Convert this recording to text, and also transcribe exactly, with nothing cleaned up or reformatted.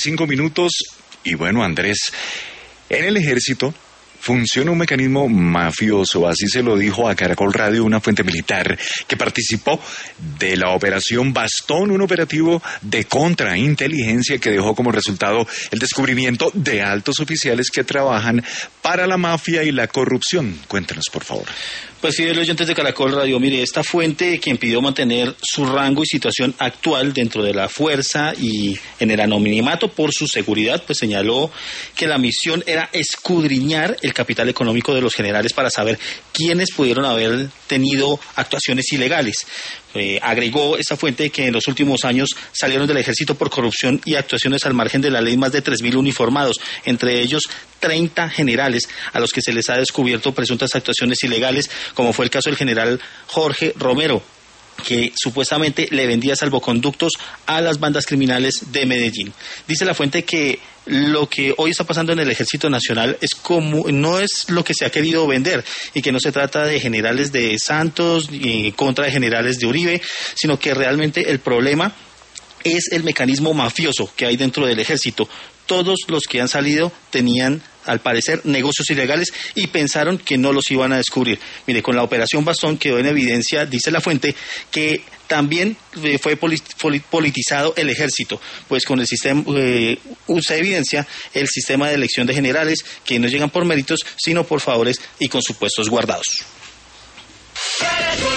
Cinco minutos y bueno, Andrés, en el ejército funciona un mecanismo mafioso, así se lo dijo a Caracol Radio una fuente militar que participó de la operación Bastón, un operativo de contrainteligencia que dejó como resultado el descubrimiento de altos oficiales que trabajan para la mafia y la corrupción. Cuéntenos, por favor. Pues sí, oyentes de Caracol Radio, mire, esta fuente, quien pidió mantener su rango y situación actual dentro de la fuerza y en el anonimato por su seguridad, pues señaló que la misión era escudriñar el capital económico de los generales para saber quiénes pudieron haber tenido actuaciones ilegales. Eh, agregó esta fuente que en los últimos años salieron del ejército por corrupción y actuaciones al margen de la ley más de tres mil uniformados, entre ellos treinta generales a los que se les ha descubierto presuntas actuaciones ilegales, como fue el caso del general Jorge Romero, que supuestamente le vendía salvoconductos a las bandas criminales de Medellín. Dice la fuente que lo que hoy está pasando en el Ejército Nacional es como no es lo que se ha querido vender, y que no se trata de generales de Santos y contra de generales de Uribe, sino que realmente el problema es el mecanismo mafioso que hay dentro del ejército. Todos los que han salido tenían, al parecer, negocios ilegales y pensaron que no los iban a descubrir. Mire, con la operación Bastón quedó en evidencia, dice la fuente, que también eh, fue politizado el ejército, pues con el sistema, eh, usa evidencia el sistema de elección de generales que no llegan por méritos, sino por favores y con supuestos guardados.